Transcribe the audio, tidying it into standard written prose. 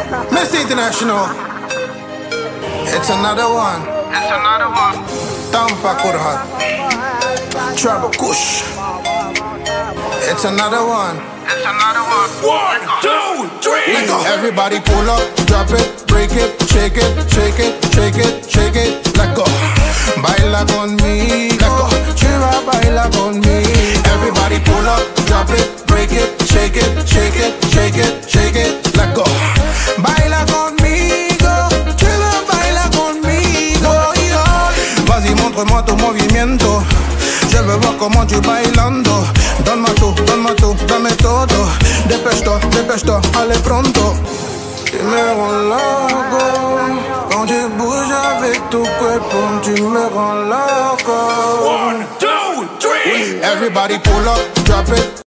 Messi International. It's another one. It's another one. Tampa Kurhat. Trouble Kush. It's another one. It's another one. 1, 2, 3. Everybody pull up, drop it, break it, shake it, shake it, shake it, shake it. Let go. Baila conmigo. Let go. Chiva, baila conmigo. Everybody pull up, drop it, break it, shake it, shake it, shake it, shake it. Let go. Baila conmigo. Chiva, baila conmigo. Vas-y, montre-moi ton movimiento. Je veux voir comment tu bailando. Donne-moi tout, dame todo. Dépêche-toi, allez pronto. Tu me rends loco. Quand tu bouges avec ton cuerpo, tu me rends loco. 1, 2, 3. Everybody pull up, drop it.